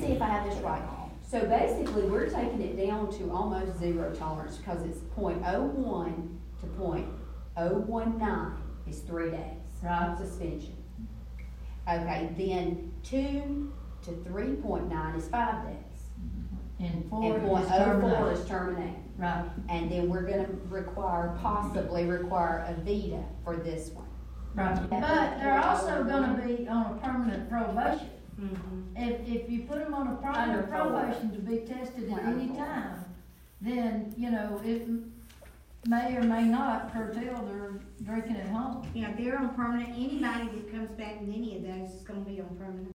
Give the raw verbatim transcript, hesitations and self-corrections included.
see if I have this right. So basically, we're taking it down to almost zero tolerance, because it's point oh one to point oh one nine is three days. Right. Suspension. Okay, then two to three point nine is five days. And four And is point oh four terminated. is terminated. Right, And then we're gonna require, possibly require a VITA for this one. right. But they're also gonna be on a permanent probation. Mm-hmm. If, if you put them on a Under permanent probation. probation to be tested at Under any probation. time, then, you know, it m- may or may not curtail their drinking at home. Yeah, they're on permanent, anybody that comes back in any of those is gonna be on permanent.